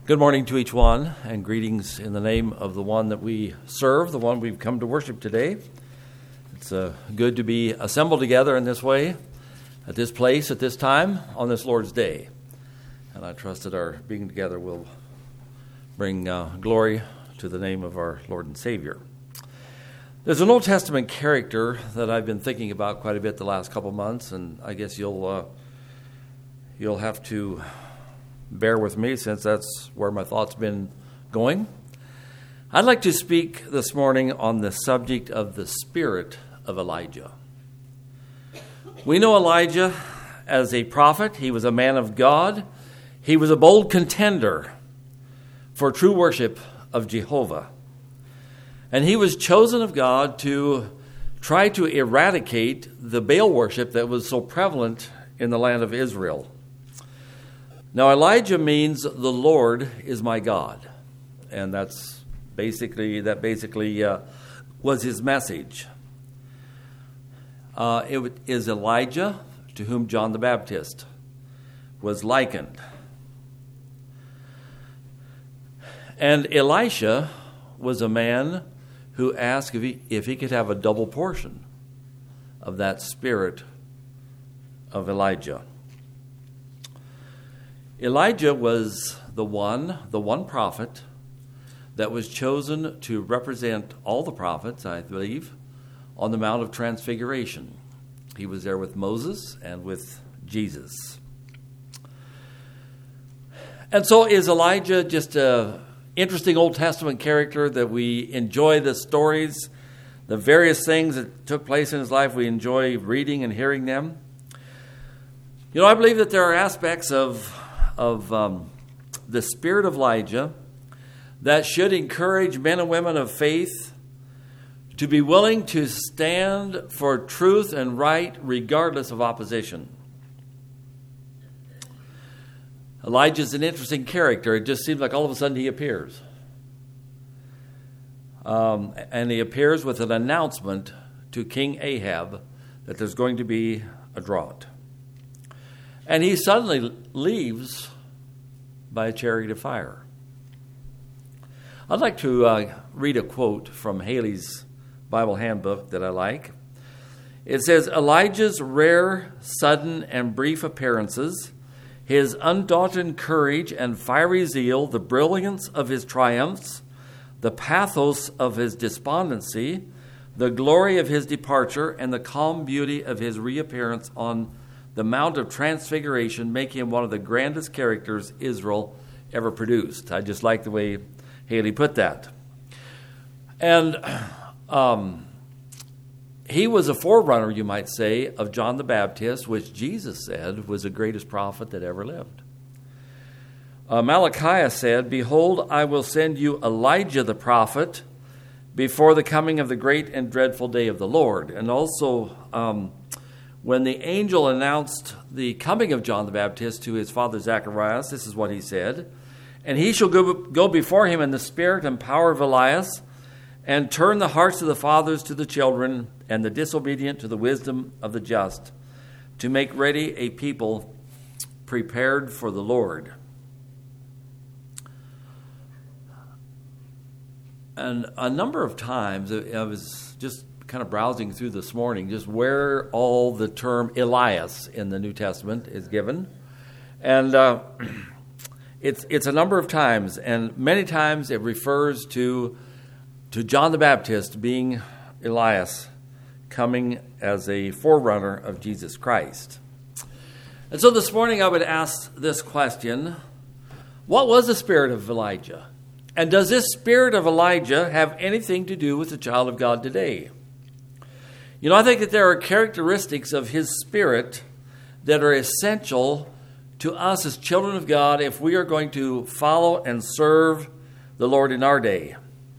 Good morning to each one, and greetings in the name of the one that we serve, the one we've come to worship today. It's good to be assembled together in this way, at this place, at this time, on this Lord's Day. And I trust that our being together will bring glory to the name of our Lord and Savior. There's an Old Testament character that I've been thinking about quite a bit the last couple months, and I guess you'll have to bear with me since that's where my thoughts been going. I'd like to speak this morning on the subject of the spirit of Elijah. We know Elijah as a prophet. He was a man of God. He was a bold contender for true worship of Jehovah. And he was chosen of God to try to eradicate the Baal worship that was so prevalent in the land of Israel. Now, Elijah means the Lord is my God, and that basically was his message. It is Elijah to whom John the Baptist was likened. And Elisha was a man who asked if he could have a double portion of that spirit of Elijah. Elijah was the one prophet that was chosen to represent all the prophets, I believe, on the Mount of Transfiguration. He was there with Moses and with Jesus. And so is Elijah just an interesting Old Testament character that we enjoy the stories, the various things that took place in his life, we enjoy reading and hearing them? You know, I believe that there are aspects of the spirit of Elijah that should encourage men and women of faith to be willing to stand for truth and right regardless of opposition. Elijah's an interesting character. It just seems like all of a sudden he appears. And he appears with an announcement to King Ahab that there's going to be a drought. And he suddenly leaves by a chariot of fire. I'd like to read a quote from Haley's Bible handbook that I like. It says, Elijah's rare, sudden, and brief appearances, his undaunted courage and fiery zeal, the brilliance of his triumphs, the pathos of his despondency, the glory of his departure, and the calm beauty of his reappearance on the Mount of Transfiguration make him one of the grandest characters Israel ever produced. I just like the way Haley put that. And he was a forerunner, you might say, of John the Baptist, which Jesus said was the greatest prophet that ever lived. Malachi said, Behold, I will send you Elijah the prophet before the coming of the great and dreadful day of the Lord. And also, when the angel announced the coming of John the Baptist to his father Zacharias, this is what he said, And he shall go before him in the spirit and power of Elias, and turn the hearts of the fathers to the children, and the disobedient to the wisdom of the just, to make ready a people prepared for the Lord. And a number of times, I was just kind of browsing through this morning, just where all the term Elias in the New Testament is given. And it's a number of times, and many times it refers to John the Baptist being Elias, coming as a forerunner of Jesus Christ. And so this morning I would ask this question: what was the spirit of Elijah? And does this spirit of Elijah have anything to do with the child of God today? You know, I think that there are characteristics of his spirit that are essential to us as children of God if we are going to follow and serve the Lord in our day.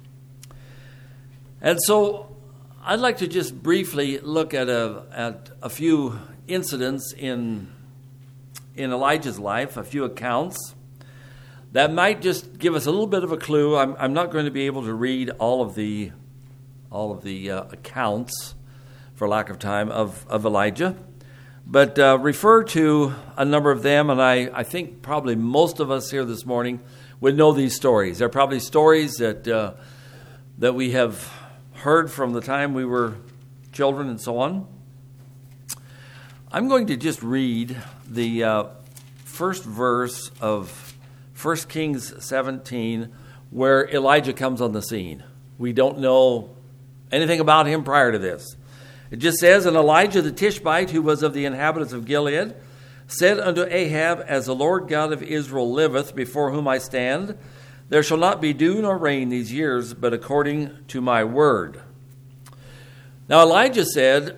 And so I'd like to just briefly look at a few incidents in Elijah's life, a few accounts that might just give us a little bit of a clue. I'm not going to be able to read all of the accounts, for lack of time, of Elijah, but refer to a number of them. And I think probably most of us here this morning would know these stories. They're probably stories that we have heard from the time we were children and so on. I'm going to just read the first verse of 1 Kings 17, where Elijah comes on the scene. We don't know anything about him prior to this. It just says, "And Elijah the Tishbite, who was of the inhabitants of Gilead, said unto Ahab, As the Lord God of Israel liveth, before whom I stand, there shall not be dew nor rain these years, but according to my word." Now Elijah said,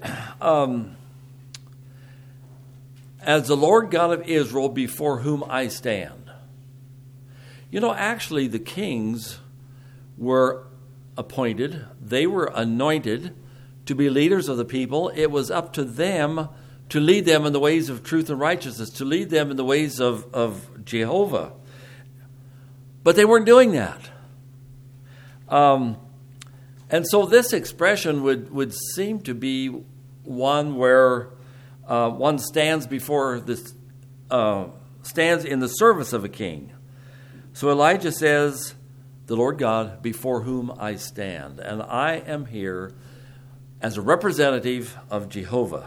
"As the Lord God of Israel, before whom I stand." You know, actually the kings were appointed, they were anointed to be leaders of the people. It was up to them to lead them in the ways of truth and righteousness, to lead them in the ways of Jehovah. But they weren't doing that. And so this expression would seem to be one where one stands before this, stands in the service of a king. So Elijah says, "The Lord God before whom I stand, and I am here as a representative of Jehovah."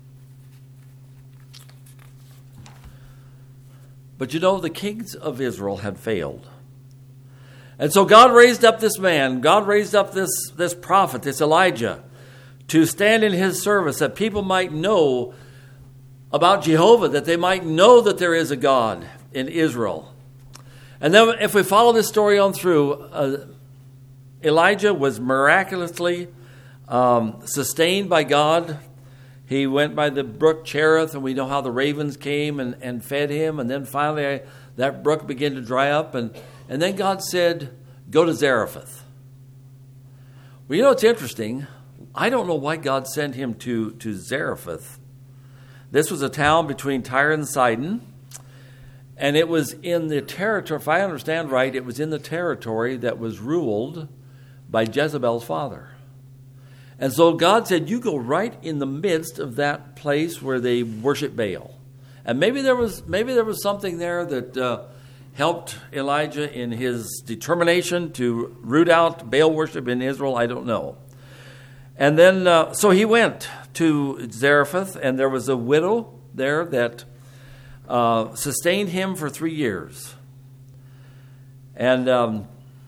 But you know, the kings of Israel had failed. And so God raised up this man, God raised up this prophet, this Elijah, to stand in his service, that people might know about Jehovah, that they might know that there is a God in Israel. And then if we follow this story on through, Elijah was miraculously sustained by God. He went by the brook Cherith, and we know how the ravens came and fed him. And then finally that brook began to dry up. And then God said, "Go to Zarephath." Well, you know, it's interesting. I don't know why God sent him to Zarephath. This was a town between Tyre and Sidon. And it was in the territory, if I understand right, it was in the territory that was ruled by Jezebel's father. And so God said, "You go right in the midst of that place where they worship Baal." And maybe there was something there that helped Elijah in his determination to root out Baal worship in Israel. I don't know. And then, so he went to Zarephath, and there was a widow there that sustained him for 3 years. And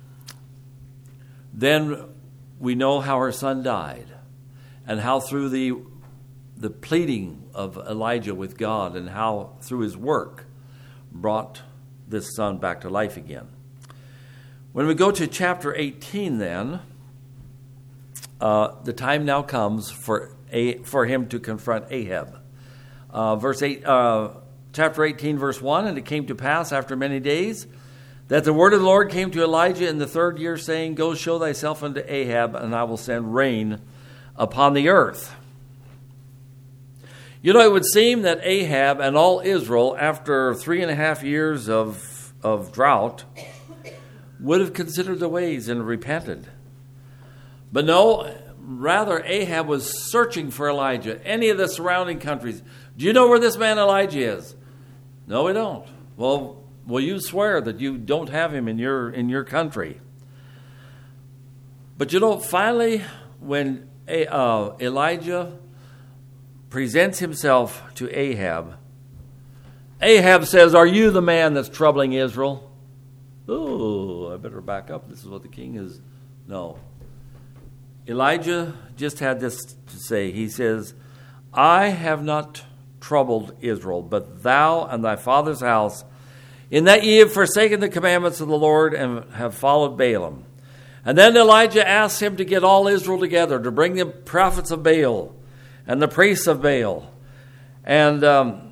then we know how her son died, and how through the pleading of Elijah with God, and how through his work brought this son back to life again. When we go to chapter 18 then, the time now comes for him to confront Ahab. Chapter 18, verse 1, "And it came to pass after many days that the word of the Lord came to Elijah in the 3rd year, saying, Go show thyself unto Ahab, and I will send rain upon the earth." You know, it would seem that Ahab and all Israel, after 3.5 years of drought, would have considered the ways and repented. But no, rather Ahab was searching for Elijah, any of the surrounding countries. "Do you know where this man Elijah is?" "No, we don't." "Well, will you swear that you don't have him in your country?" But you know, finally, when Elijah presents himself to Ahab, Ahab says, "Are you the man that's troubling Israel?" "Oh, I better back up. This is what the king is." No. Elijah just had this to say. He says, "I have not troubled Israel, but thou and thy father's house, in that ye have forsaken the commandments of the Lord and have followed Baalim." And then Elijah asks him to get all Israel together, to bring the prophets of Baal and the priests of Baal. And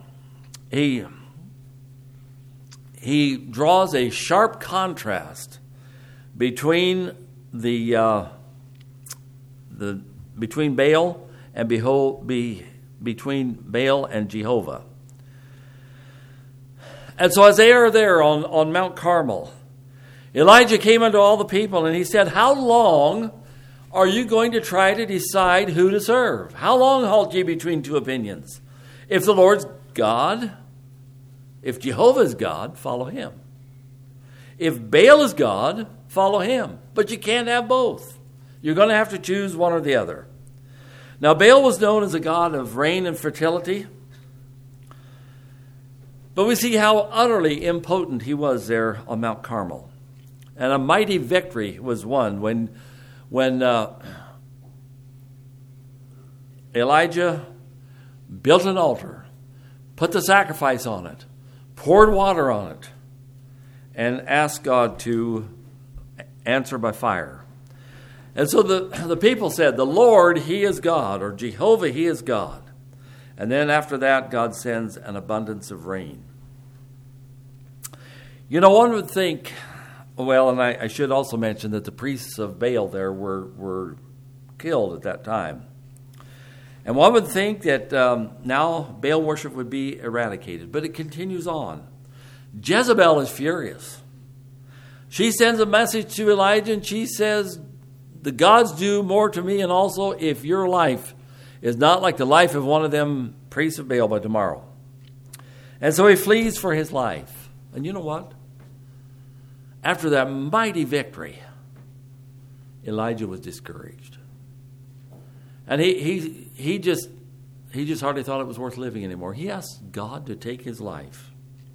he draws a sharp contrast between between Baal and between Baal and Jehovah. And so as they are there on Mount Carmel, Elijah came unto all the people, and he said, "How long are you going to try to decide who to serve? How long halt ye between two opinions? If the Lord's God, if Jehovah's God, follow him. If Baal is God, follow him. But you can't have both. You're going to have to choose one or the other. Now, Baal was known as a god of rain and fertility. But we see how utterly impotent he was there on Mount Carmel. And a mighty victory was won when Elijah built an altar, put the sacrifice on it, poured water on it, and asked God to answer by fire. And so the people said, the Lord, he is God, or Jehovah, he is God. And then after that, God sends an abundance of rain. You know, one would think, well, and I should also mention that the priests of Baal there were killed at that time. And one would think that now Baal worship would be eradicated, but it continues on. Jezebel is furious. She sends a message to Elijah, and she says, the gods do more to me, and also if your life is not like the life of one of them priests of Baal by tomorrow. And so he flees for his life. And you know what? After that mighty victory, Elijah was discouraged. And he just hardly thought it was worth living anymore. He asked God to take his life.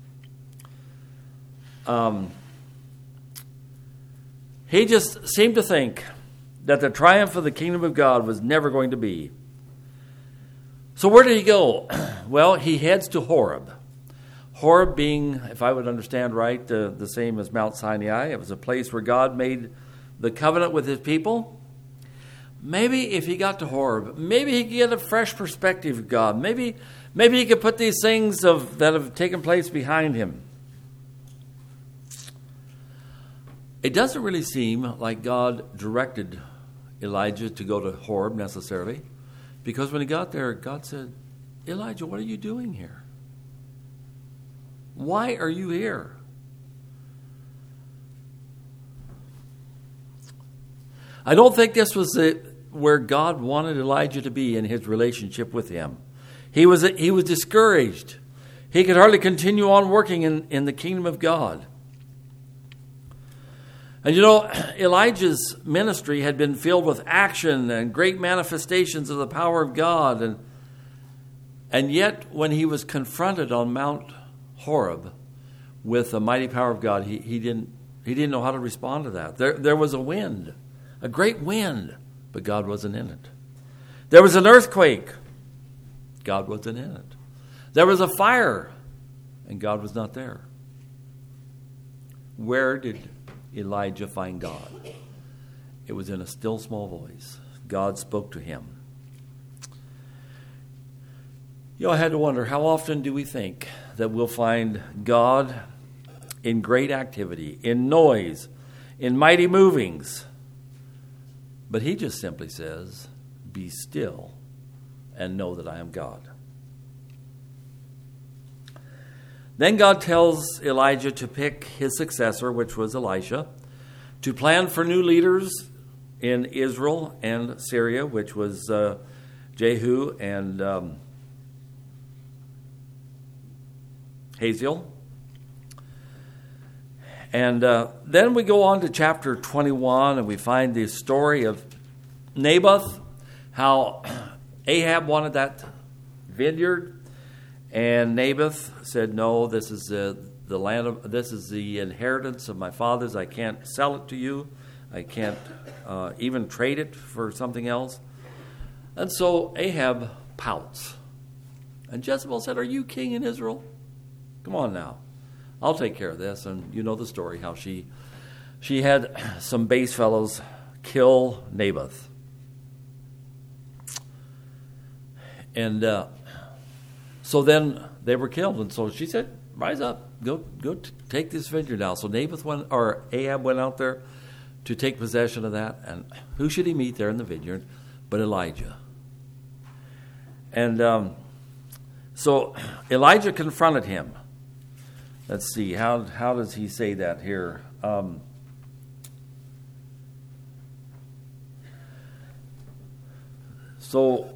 He just seemed to think that the triumph of the kingdom of God was never going to be. So where did he go? Well, he heads to Horeb. Horeb being, if I would understand right, the same as Mount Sinai. It was a place where God made the covenant with his people. Maybe if he got to Horeb, maybe he could get a fresh perspective of God. Maybe he could put these things that have taken place behind him. It doesn't really seem like God directed Elijah to go to Horeb necessarily, because when he got there, God said, Elijah, what are you doing here? Why are you here? I don't think this was where God wanted Elijah to be in his relationship with him. He was discouraged. He could hardly continue on working in the kingdom of God. And you know, Elijah's ministry had been filled with action and great manifestations of the power of God. And yet, when he was confronted on Mount Horeb with the mighty power of God, he didn't know how to respond to that. There was a wind, a great wind, but God wasn't in it. There was an earthquake. God wasn't in it. There was a fire, and God was not there. Where did Elijah find God? It was in a still small voice. God spoke to him. You know, I had to wonder, how often do we think that we'll find God in great activity, in noise, in mighty movings? But he just simply says, be still and know that I am God. Then God tells Elijah to pick his successor, which was Elisha, to plan for new leaders in Israel and Syria, which was Jehu and Hazael. And then we go on to chapter 21, and we find the story of Naboth, how Ahab wanted that vineyard. And Naboth said, no, this is the land of, this is the inheritance of my fathers. I can't sell it to you. I can't even trade it for something else. And so Ahab pouts. And Jezebel said, are you king in Israel? Come on now. I'll take care of this. And you know the story, how she had some base fellows kill Naboth. And so then they were killed, and so she said, rise up, go take this vineyard now. So Ahab went out there to take possession of that, and who should he meet there in the vineyard but Elijah? And so Elijah confronted him. Let's see, how does he say that here? So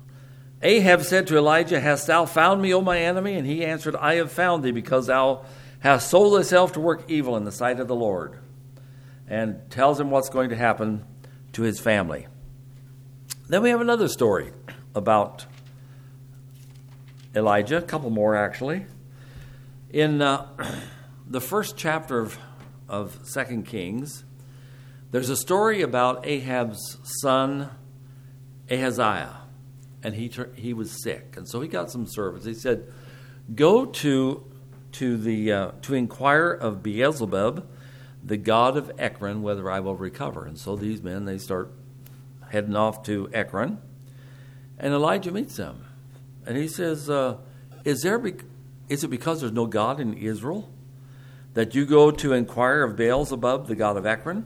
Ahab said to Elijah, hast thou found me, O my enemy? And he answered, I have found thee, because thou hast sold thyself to work evil in the sight of the Lord, and tells him what's going to happen to his family. Then we have another story about Elijah, a couple more actually. In the first chapter of 2 Kings, there's a story about Ahab's son Ahaziah, and he was sick, and so he got some servants. He said, "Go to inquire of Beelzebub, the god of Ekron, whether I will recover." And so these men, they start heading off to Ekron, and Elijah meets them, and he says, "Is it because there's no God in Israel that you go to inquire of Beelzebub, the god of Ekron?"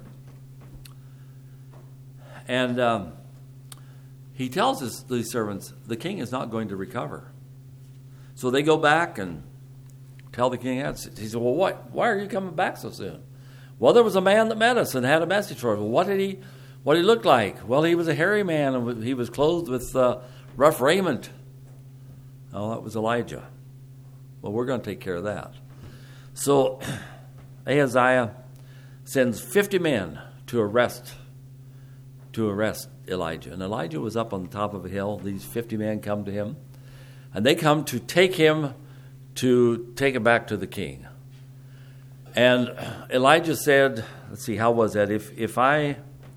And he tells these servants, the king is not going to recover. So they go back and tell the king. He said, "Well, why are you coming back so soon?" "Well, there was a man that met us and had a message for us." "Well, what did he look like?" "Well, he was a hairy man, and he was clothed with rough raiment." "Oh, that was Elijah." "Well, we're going to take care of that." So Ahaziah sends 50 men to arrest Elijah. And Elijah was up on the top of a hill. These 50 men come to him, and they come to take him back to the king. And Elijah said, let's see, how was that? If I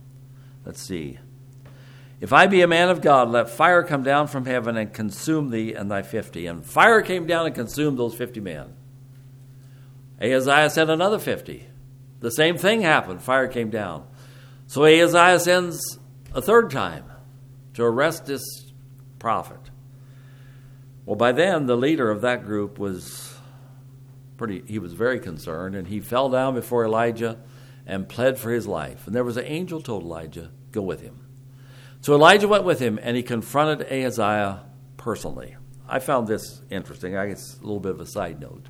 be a man of God, let fire come down from heaven and consume thee and thy 50. And fire came down and consumed those 50 men. Ahaziah sent another 50. The same thing happened. Fire came down. So Ahaziah sends a third time to arrest this prophet. Well, by then, the leader of that group was very concerned, and he fell down before Elijah and pled for his life. And there was an angel told Elijah, "Go with him." So Elijah went with him, and he confronted Ahaziah personally. I found this interesting. I guess a little bit of a side note.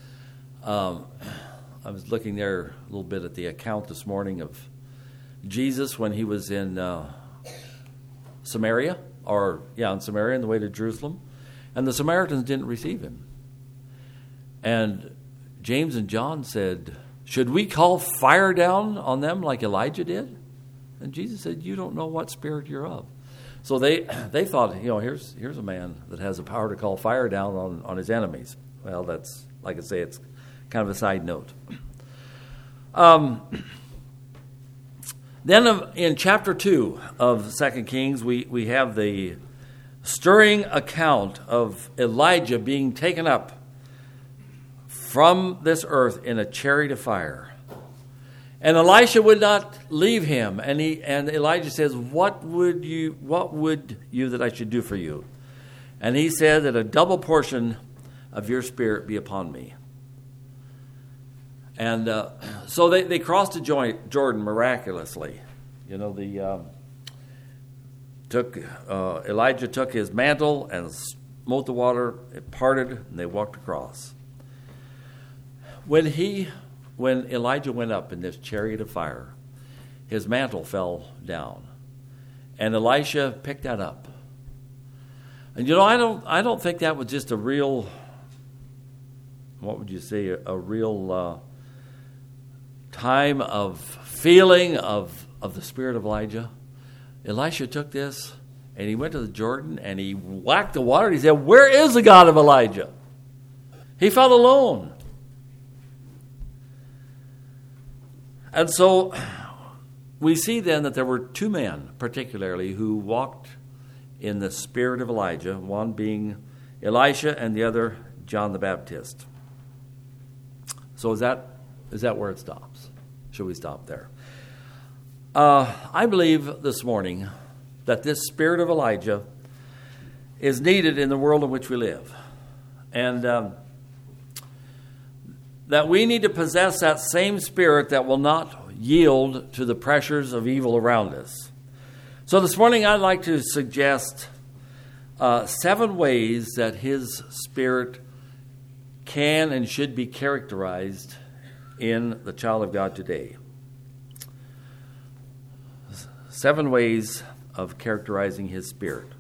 I was looking there a little bit at the account this morning of Jesus when he was in Samaria, in Samaria on the way to Jerusalem, and the Samaritans didn't receive him. And James and John said, "Should we call fire down on them like Elijah did?" And Jesus said, "You don't know what spirit you're of." So they thought, here's a man that has the power to call fire down on his enemies. Well, that's, like I say, it's kind of a side note. Then in chapter 2 of 2 Kings, we have the stirring account of Elijah being taken up from this earth in a chariot of fire. And Elisha would not leave him. And Elijah says, what would you that I should do for you? And he said that a double portion of your spirit be upon me. And so they crossed the Jordan miraculously. Elijah took his mantle and smote the water. It parted, and they walked across. When Elijah went up in this chariot of fire, his mantle fell down, and Elisha picked that up. And I don't think that was just a real, what would you say, a real time of feeling of the spirit of Elijah. Elisha took this, and he went to the Jordan, and he whacked the water, and he said, "Where is the God of Elijah?" He felt alone. And so we see then that there were two men, particularly, who walked in the spirit of Elijah, one being Elisha and the other John the Baptist. So is that where it stops? Should we stop there? I believe this morning that this spirit of Elijah is needed in the world in which we live. And that we need to possess that same spirit that will not yield to the pressures of evil around us. So this morning I'd like to suggest 7 ways that his spirit can and should be characterized in the child of God today. 7 ways of characterizing his spirit.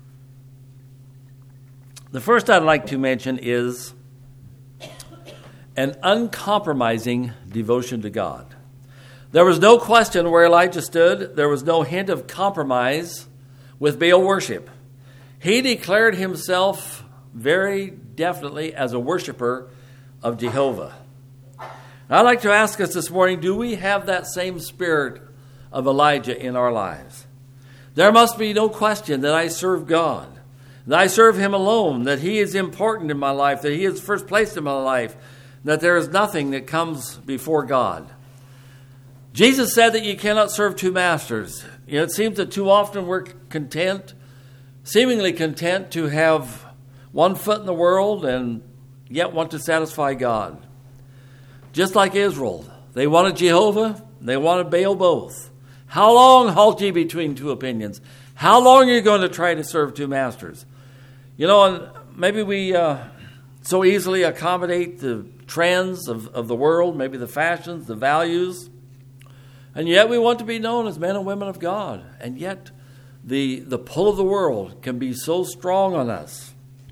The first I'd like to mention is an uncompromising devotion to God. There was no question where Elijah stood. There was no hint of compromise with Baal worship. He declared himself very definitely as a worshiper of Jehovah. I'd like to ask us this morning, do we have that same spirit of Elijah in our lives? There must be no question that I serve God, that I serve Him alone, that He is important in my life, that He is first place in my life, that there is nothing that comes before God. Jesus said that you cannot serve two masters. It seems that too often we're seemingly content to have one foot in the world and yet want to satisfy God. Just like Israel, they wanted Jehovah, they wanted Baal both. How long halt ye between two opinions? How long are you going to try to serve two masters? And maybe we so easily accommodate the trends of the world, maybe the fashions, the values, and yet we want to be known as men and women of God. And yet the pull of the world can be so strong on us.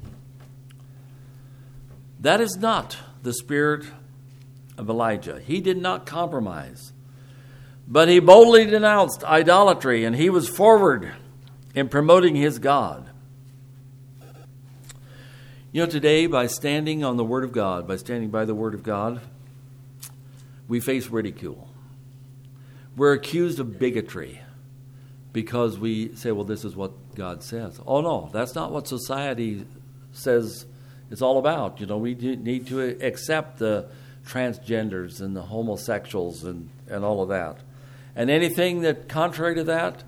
That is not the spirit of Elijah. He did not compromise, but he boldly denounced idolatry, and he was forward in promoting his God. Today, by standing on the Word of God, by standing by the Word of God, we face ridicule. We're accused of bigotry because we say, well, this is what God says. Oh, no, that's not what society says it's all about. We need to accept the transgenders and the homosexuals and all of that. And anything that contrary to that,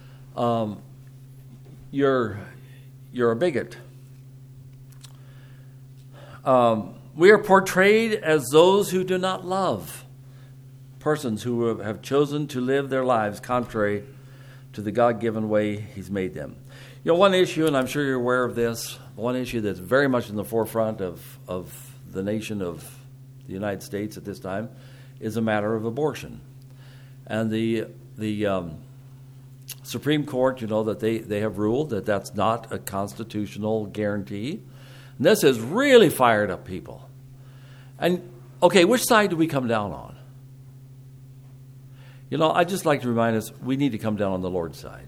you're a bigot. We are portrayed as those who do not love persons who have chosen to live their lives contrary to the God-given way He's made them. One issue, and I'm sure you're aware of this, one issue that's very much in the forefront of the nation of the United States at this time is a matter of abortion. And the Supreme Court, that they have ruled that that's not a constitutional guarantee. And this has really fired up people. And, okay, which side do we come down on? I'd just like to remind us, we need to come down on the Lord's side.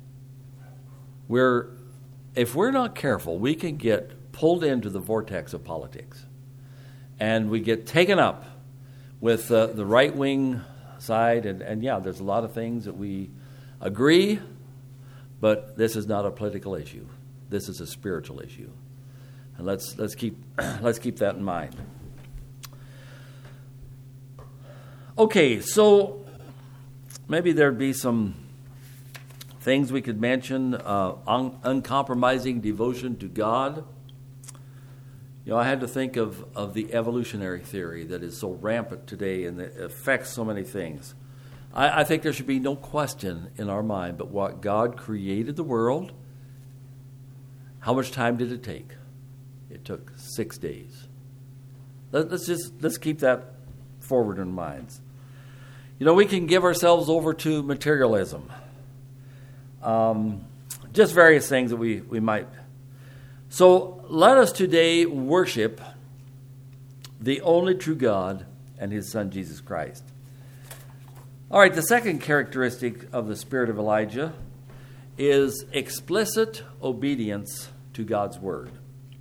If we're not careful, we can get pulled into the vortex of politics. And we get taken up with the right-wing side. And there's a lot of things that we agree, but this is not a political issue. This is a spiritual issue. And let's keep that in mind. Okay, so maybe there'd be some things we could mention. Uncompromising devotion to God. I had to think of the evolutionary theory that is so rampant today and that affects so many things. I think there should be no question in our mind but what God created the world. How much time did it take? It took 6 days. Let's keep that forward in minds. We can give ourselves over to materialism. Just various things that we might. So let us today worship the only true God and His Son, Jesus Christ. All right, the second characteristic of the spirit of Elijah is explicit obedience to God's word.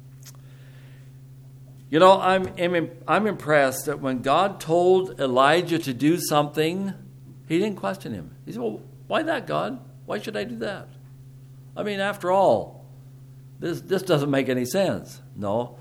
I'm impressed that when God told Elijah to do something, He didn't question Him. He said, well, why that, God? Why should I do that? After all, this doesn't make any sense. No.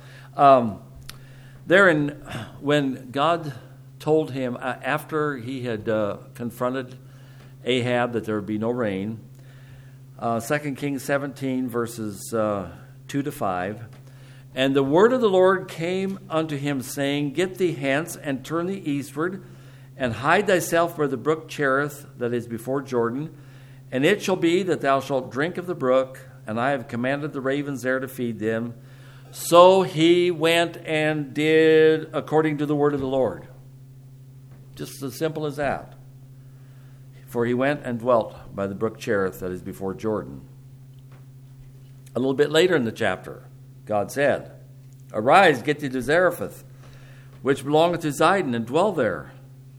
When God told him, after he had confronted Ahab that there would be no rain, 2 Kings 17, verses 2 to 5, and the word of the Lord came unto him, saying, Get thee hence, and turn thee eastward, and hide thyself where the brook Cherith, that is before Jordan. And it shall be that thou shalt drink of the brook, and I have commanded the ravens there to feed them. So he went and did according to the word of the Lord. Just as simple as that. For he went and dwelt by the brook Cherith, that is before Jordan. A little bit later in the chapter, God said, Arise, get thee to Zarephath, which belongeth to Zidon, and dwell there.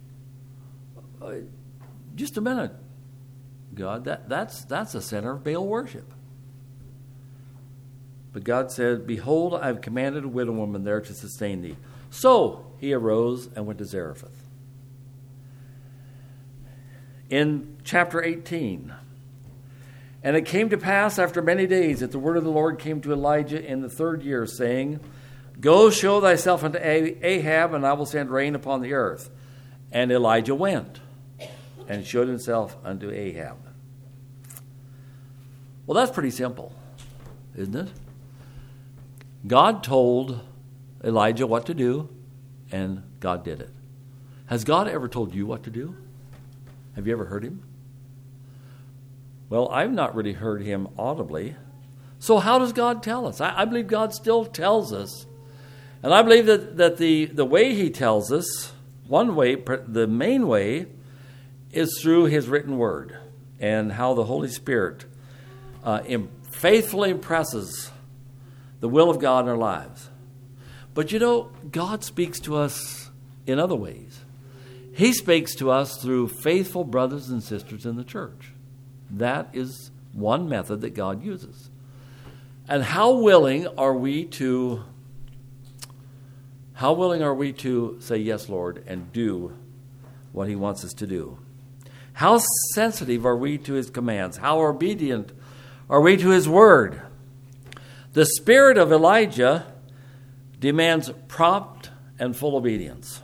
Just a minute, God, that's a center of Baal worship. But God said, behold, I have commanded a widow woman there to sustain thee. So he arose and went to Zarephath. In chapter 18, and it came to pass after many days that the word of the Lord came to Elijah in the 3rd year, saying, go show thyself unto Ahab, and I will send rain upon the earth. And Elijah went and showed himself unto Ahab. Well, that's pretty simple, isn't it? God told Elijah what to do, and God did it. Has God ever told you what to do? Have you ever heard him? Well, I've not really heard him audibly. So how does God tell us? I believe God still tells us. And I believe that the way he tells us, one way, the main way, is through his written word and how the Holy Spirit faithfully impresses the will of God in our lives. But God speaks to us in other ways. He speaks to us through faithful brothers and sisters in the church. That is one method that God uses. And how willing are we to say, yes, Lord, and do what he wants us to do? How sensitive are we to his commands? How obedient are we to his word? The spirit of Elijah demands prompt and full obedience.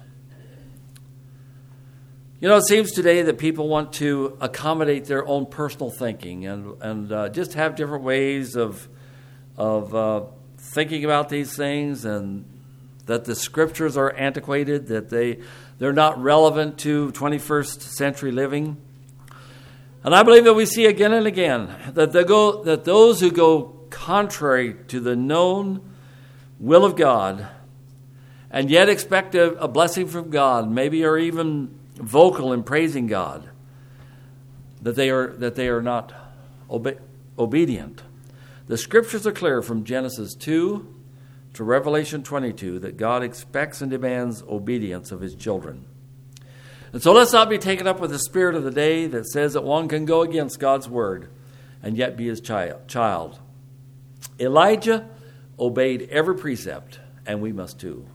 It seems today that people want to accommodate their own personal thinking and just have different ways of thinking about these things, and that the scriptures are antiquated, that they're not relevant to 21st century living. And I believe that we see again and again that those who go contrary to the known will of God and yet expect a blessing from God, maybe are even vocal in praising God, that they are not obedient. The scriptures are clear from Genesis 2 to Revelation 22 that God expects and demands obedience of his children. And so let's not be taken up with the spirit of the day that says that one can go against God's word and yet be his child. Elijah obeyed every precept, and we must too.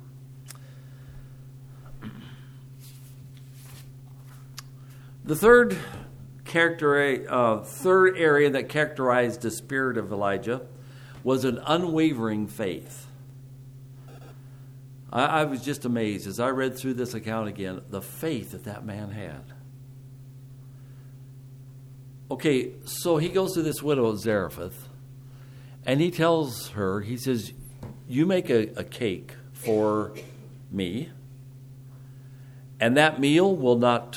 The third area that characterized the spirit of Elijah was an unwavering faith. I was just amazed as I read through this account again, the faith that man had. Okay, so he goes to this widow at Zarephath, and he tells her, he says, you make a cake for me, and that meal will not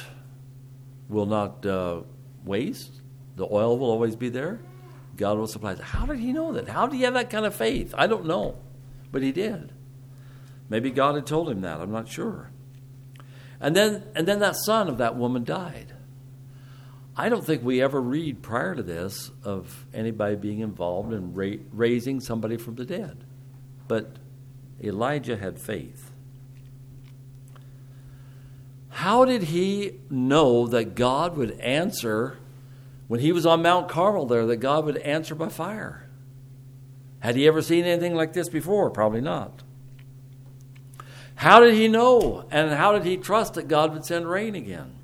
waste. The oil will always be there. God will supply it. How did he know that? How did he have that kind of faith? I don't know, but he did. Maybe God had told him that. I'm not sure. And then that son of that woman died. I don't think we ever read prior to this of anybody being involved in raising somebody from the dead. But Elijah had faith. How did he know that God would answer when he was on Mount Carmel there, that God would answer by fire? Had he ever seen anything like this before? Probably not. How did he know, and how did he trust that God would send rain again?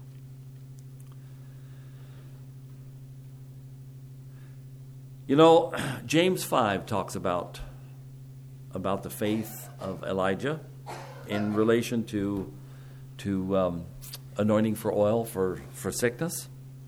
James 5 talks about the faith of Elijah in relation to anointing for oil for sickness.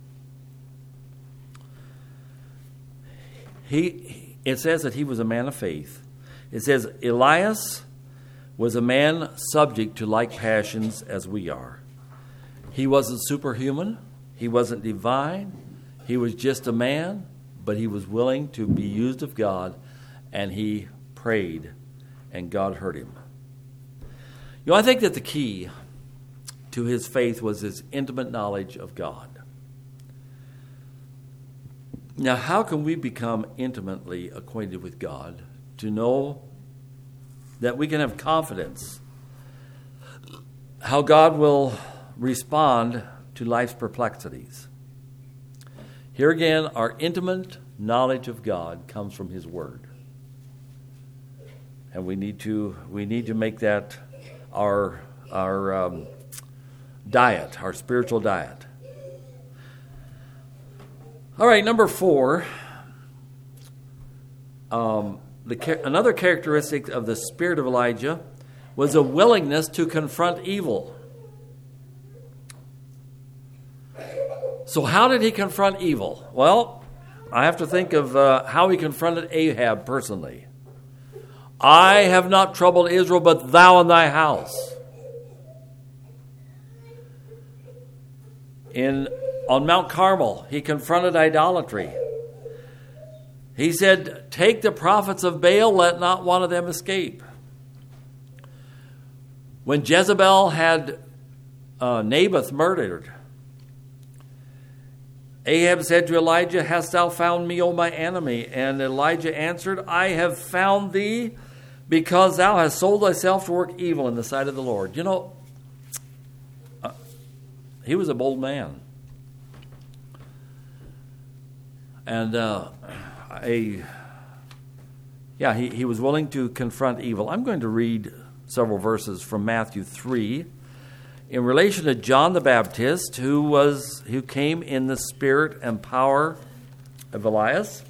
It says that he was a man of faith. It says Elias was a man subject to like passions as we are. He wasn't superhuman. He wasn't divine. He was just a man, but he was willing to be used of God, and he prayed, and God heard him. I think that the key to his faith was his intimate knowledge of God. Now, how can we become intimately acquainted with God to know that we can have confidence how God will respond to life's perplexities. Here again, our intimate knowledge of God comes from His Word. And we need to make that our diet, our spiritual diet. All right, number 4. Another characteristic of the spirit of Elijah was a willingness to confront evil. So how did he confront evil? Well, I have to think of how he confronted Ahab personally. I have not troubled Israel, but thou and thy house. On Mount Carmel, he confronted idolatry. He said, take the prophets of Baal, let not one of them escape. When Jezebel had Naboth murdered, Ahab said to Elijah, hast thou found me, O my enemy? And Elijah answered, I have found thee because thou hast sold thyself to work evil in the sight of the Lord. You know, he was a bold man. And he was willing to confront evil. I'm going to read several verses from Matthew 3 in relation to John the Baptist, who came in the spirit and power of Elias,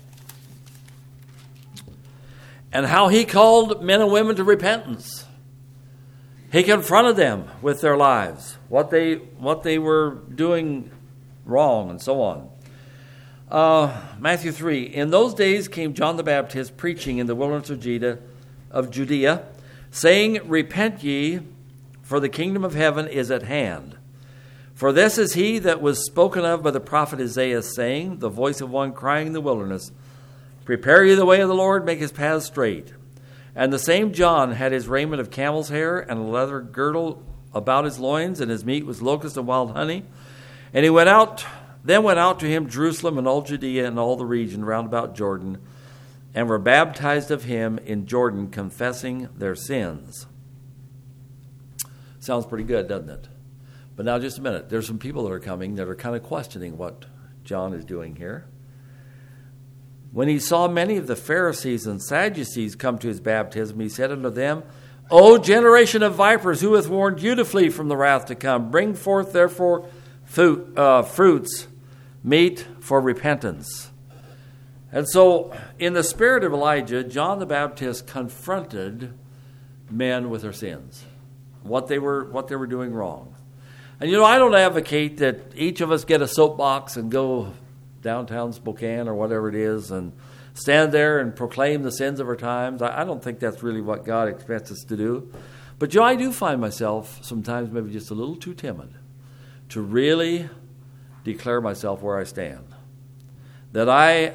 and how he called men and women to repentance. He confronted them with their lives, what they were doing wrong, and so on. Matthew 3. In those days came John the Baptist preaching in the wilderness of Judea, saying, repent ye, for the kingdom of heaven is at hand. For this is he that was spoken of by the prophet Isaiah, saying, the voice of one crying in the wilderness, prepare ye the way of the Lord, make his paths straight. And the same John had his raiment of camel's hair, and a leather girdle about his loins, and his meat was locust and wild honey. And he went out to him Jerusalem and all Judea and all the region round about Jordan, and were baptized of him in Jordan, confessing their sins. Sounds pretty good, doesn't it? But now just a minute. There's some people that are coming that are kind of questioning what John is doing here. When he saw many of the Pharisees and Sadducees come to his baptism, he said unto them, O generation of vipers, who hath warned you to flee from the wrath to come? Bring forth therefore fruits, meet for repentance. And so, in the spirit of Elijah, John the Baptist confronted men with their sins, what they were doing wrong. And you know, I don't advocate that each of us get a soapbox and go downtown Spokane or whatever it is and stand there and proclaim the sins of our times. I don't think that's really what God expects us to do. But I do find myself sometimes maybe just a little too timid to really declare myself where I stand. That I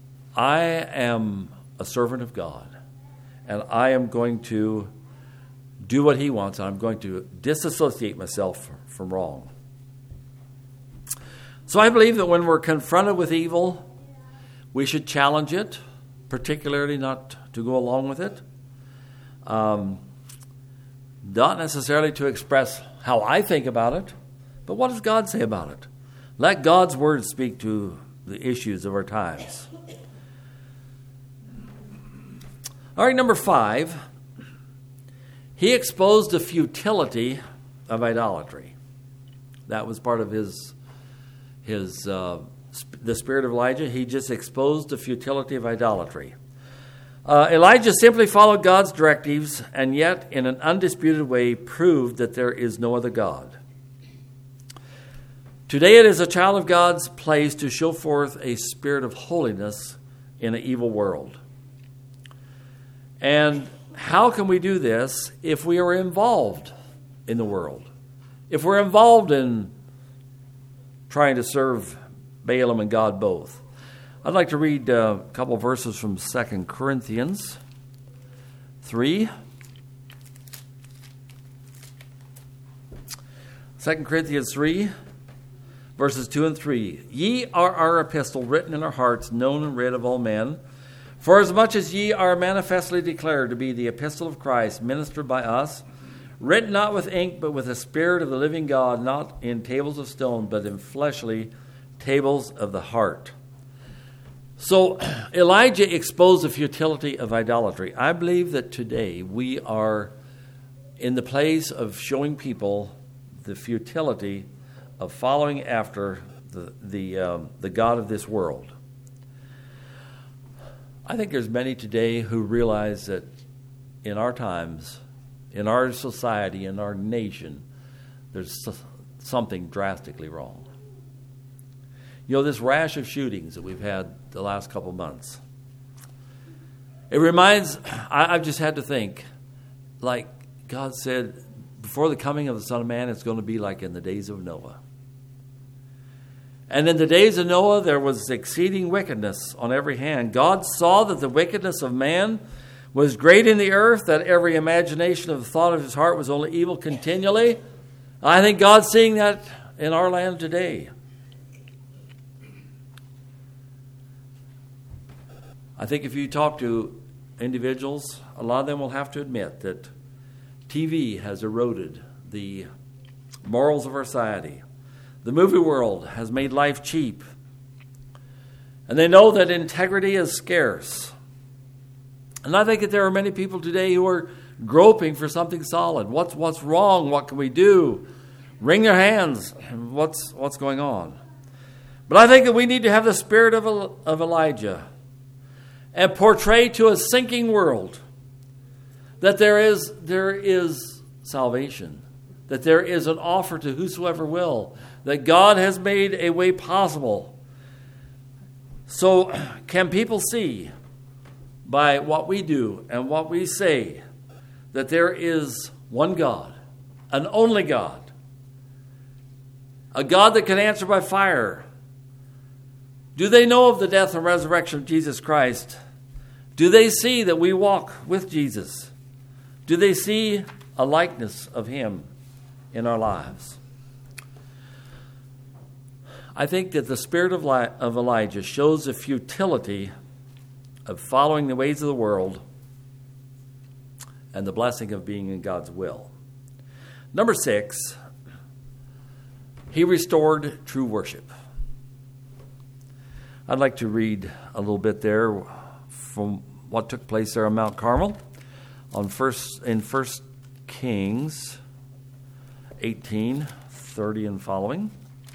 am a servant of God, and I am going to do what he wants, and I'm going to disassociate myself from wrong. So I believe that when we're confronted with evil, we should challenge it, particularly not to go along with it. Not necessarily to express how I think about it, but what does God say about it? Let God's word speak to the issues of our times. All right, number 5. He exposed the futility of idolatry. That was part of the spirit of Elijah. He just exposed the futility of idolatry. Elijah simply followed God's directives, and yet in an undisputed way proved that there is no other God. Today it is a child of God's place to show forth a spirit of holiness in an evil world. And how can we do this if we are involved in the world? If we're involved in trying to serve Balaam and God both? I'd like to read a couple verses from 2 Corinthians 3. 2 Corinthians 3, verses 2 and 3. Ye are our epistle, written in our hearts, known and read of all men. For as much as ye are manifestly declared to be the epistle of Christ, ministered by us, written not with ink, but with the Spirit of the living God, not in tables of stone, but in fleshly tables of the heart. So Elijah exposed the futility of idolatry. I believe that today we are in the place of showing people the futility of following after the God of this world. I think there's many today who realize that in our times, in our society, in our nation, there's something drastically wrong. You know, this rash of shootings that we've had the last couple months, it reminds, I've just had to think, like God said, before the coming of the Son of Man, it's going to be like in the days of Noah. And in the days of Noah, there was exceeding wickedness on every hand. God saw that the wickedness of man was great in the earth, that every imagination of the thought of his heart was only evil continually. I think God's seeing that in our land today. I think if you talk to individuals, a lot of them will have to admit that TV has eroded the morals of our society. The movie world has made life cheap. And they know that integrity is scarce. And I think that there are many people today who are groping for something solid. What's wrong? What can we do? Wring their hands. What's going on? But I think that we need to have the spirit of Elijah and portray to a sinking world that there is salvation, that there is an offer to whosoever will, that God has made a way possible. So can people see by what we do and what we say that there is one God, an only God, a God that can answer by fire? Do they know of the death and resurrection of Jesus Christ? Do they see that we walk with Jesus? Do they see a likeness of him in our lives? I think that the spirit of Elijah shows the futility of following the ways of the world and the blessing of being in God's will. Number 6, he restored true worship. I'd like to read a little bit there from what took place there on Mount Carmel in 1 Kings 18:30 and following.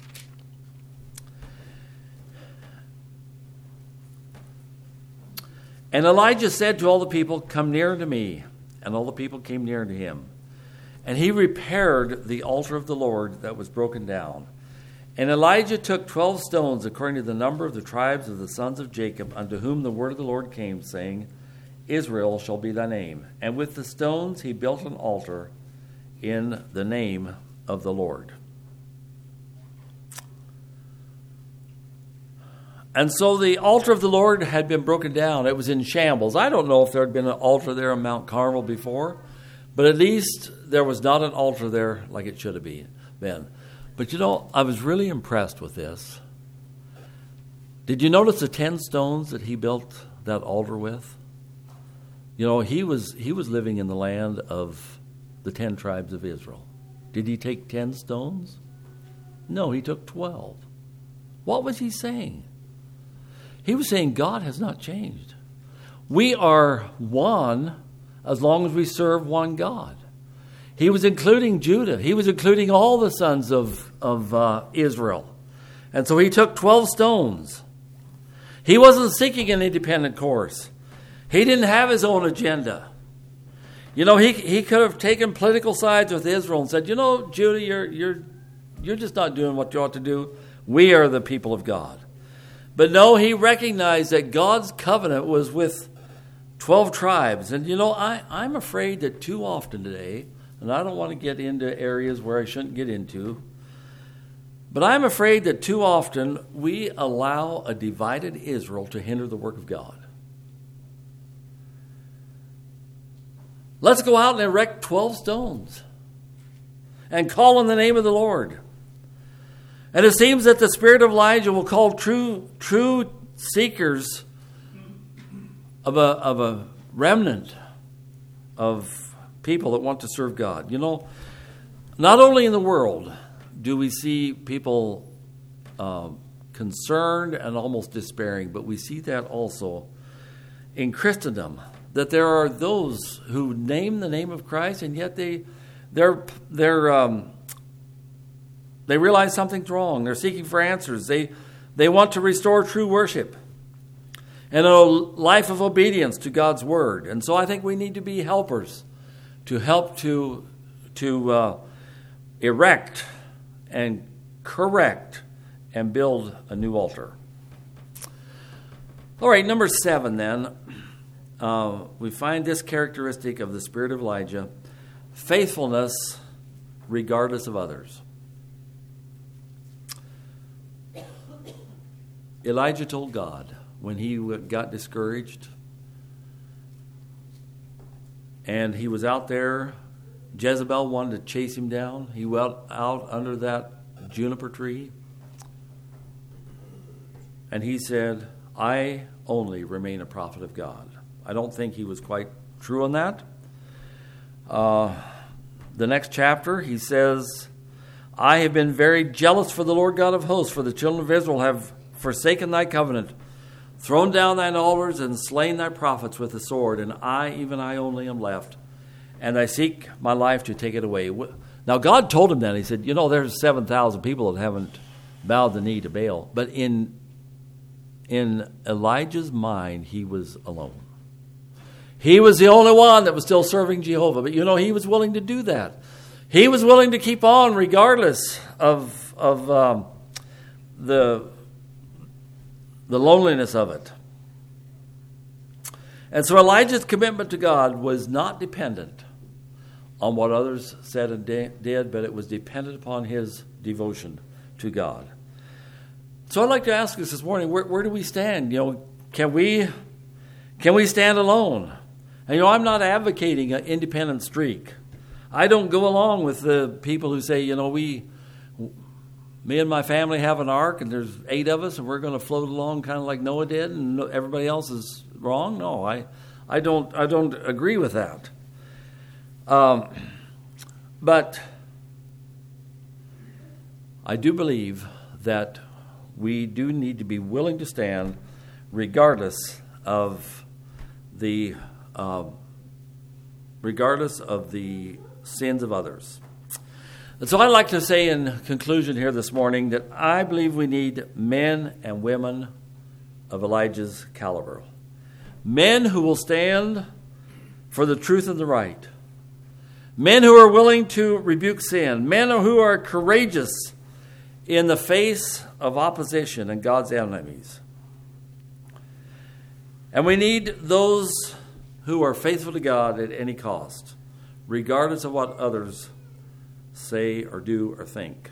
And Elijah said to all the people, "Come near unto me." And all the people came near unto him. And he repaired the altar of the Lord that was broken down. And Elijah took 12 stones according to the number of the tribes of the sons of Jacob, unto whom the word of the Lord came, saying, Israel shall be thy name. And with the stones he built an altar in the name of the Lord. And so the altar of the Lord had been broken down. It was in shambles. I don't know if there had been an altar there on Mount Carmel before, but at least there was not an altar there like it should have been. But you know, I was really impressed with this. Did you notice the 10 stones that he built that altar with? You know, he was living in the land of the 10 tribes of Israel. Did he take 10 stones? No, he took 12. What was he saying? He was saying God has not changed. We are one as long as we serve one God. He was including Judah. He was including all the sons of Israel. And so he took 12 stones. He wasn't seeking an independent course. He didn't have his own agenda. You know, he could have taken political sides with Israel and said, you know, Judah, you're just not doing what you ought to do. We are the people of God. But no, he recognized that God's covenant was with 12 tribes. And, you know, I'm afraid that too often today, and I don't want to get into areas where I shouldn't get into, but I'm afraid that too often we allow a divided Israel to hinder the work of God. Let's go out and erect 12 stones and call on the name of the Lord. And it seems that the spirit of Elijah will call true seekers of a remnant of people that want to serve God. You know, not only in the world do we see people concerned and almost despairing, but we see that also in Christendom, that there are those who name the name of Christ, and yet they realize something's wrong. They're seeking for answers. They want to restore true worship and a life of obedience to God's word. And so I think we need to be helpers to help to erect and correct and build a new altar. All right, number 7 then. We find this characteristic of the spirit of Elijah: faithfulness regardless of others. Elijah told God when he got discouraged and he was out there, Jezebel wanted to chase him down. He went out under that juniper tree and he said, I only remain a prophet of God. I don't think he was quite true on that. The next chapter, he says, I have been very jealous for the Lord God of hosts, for the children of Israel have forsaken thy covenant, thrown down thine altars, and slain thy prophets with the sword, and I, even I only, am left, and I seek my life to take it away. Now, God told him that. He said, you know, there's 7,000 people that haven't bowed the knee to Baal. But in Elijah's mind, he was alone. He was the only one that was still serving Jehovah. But, you know, he was willing to do that. He was willing to keep on regardless of the loneliness of it. And so Elijah's commitment to God was not dependent on what others said and did, but it was dependent upon his devotion to God. So I'd like to ask us this morning, where do we stand? You know, can we stand alone? And, you know, I'm not advocating an independent streak. I don't go along with the people who say, you know, me and my family have an ark, and there's 8 of us, and we're going to float along kind of like Noah did, and everybody else is wrong. No, I don't agree with that. But I do believe that we do need to be willing to stand, regardless of the sins of others. And so I'd like to say in conclusion here this morning that I believe we need men and women of Elijah's caliber. Men who will stand for the truth and the right. Men who are willing to rebuke sin. Men who are courageous in the face of opposition and God's enemies. And we need those who are faithful to God at any cost, regardless of what others say or do or think.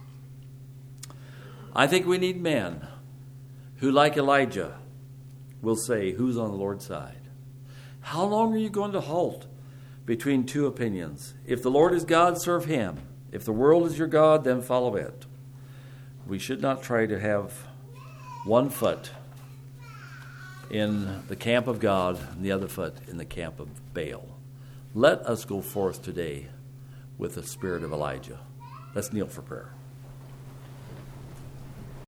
I think we need men who, like Elijah, will say, who's on the Lord's side? How long are you going to halt between 2 opinions? If the Lord is God, serve him. If the world is your God, then follow it. We should not try to have one foot in the camp of God and the other foot in the camp of Baal. Let us go forth today with the spirit of Elijah. Let's kneel for prayer.